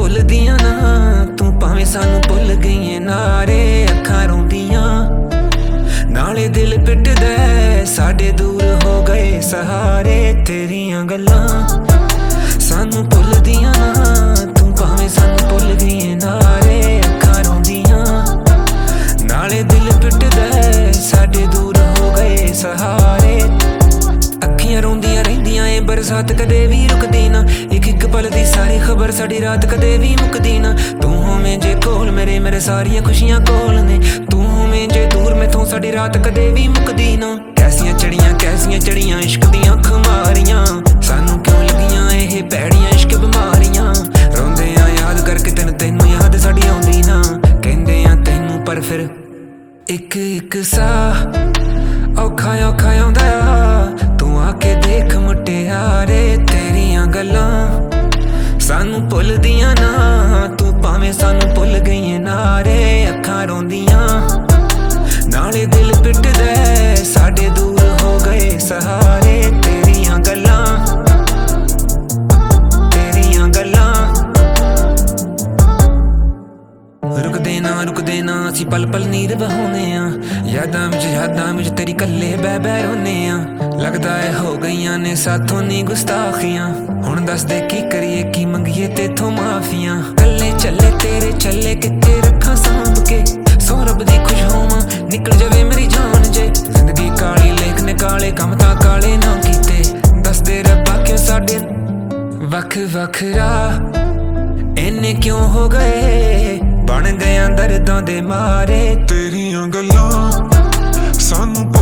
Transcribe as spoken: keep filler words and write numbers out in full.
भुलदियां ना तू भावें सानू भुल गई नारे अखां रोंदियां नाले दिल पिटदा साडे दूर हो गए सहारे तेरियां गल्लां सानू भुलदियां ना तू भावें सानू भुल गई नारे अखां रोंदियां नाले दिल पिटदा साडे दूर हो गए सहारे अखियां रोंदियां रहिंदियां ए बरसात कदे भी रुकदी ना एक एक पल दी सारी खबर साडी रात कदे भी मुकदी ना तू होवें जे कोल मेरे मेरे सारियां खुशियां कोल ने तू होवें जे दूर मैथों साडी रात कदे भी मुकदी ना कैसियां चढ़ियां कैसियां चढ़ियां इश्क दियां खुमारियां सानू क्यों लगियां एह भैड़ियां इश्क बीमारियां रोंदे आ याद करके तेन तैनू याद साडी आउंदी ना कहंदे आ तैनू पर फिर एक एक सा औखा औखा आउंदा तू आके देख मुटियारे तेरियां गल्लां सानू भुलदियां ना तू भावें सानू भुल गई नारे अखां रोंदियां नाले दिल पिटदा साडे दूर हो गए सहारे तेरियां गल्लां तेरियां गल्लां रुकदे ना रुकदे ना असीं पल पल नीर बहाउने आ यादां विच यादां विच तेरी कल्ले बै बै रोने आ लगदा है हो गईयां ने साथों नी गुस्ताखियां हुण दस दे की करिए की मंगिए तेथों माफियां कल्ले चले तेरे चले किथे रखां सांभ के सौ रब दी खुश होवां निकल जावे मेरी जान जे जिंदगी काली लेख ने काले कम तां काले ना कीते दस दे रब्बा क्यों साडे वख वख राह इन्ने क्यों हो गए बन गया दर्दां दे मारे तेरियां गल्लां सानू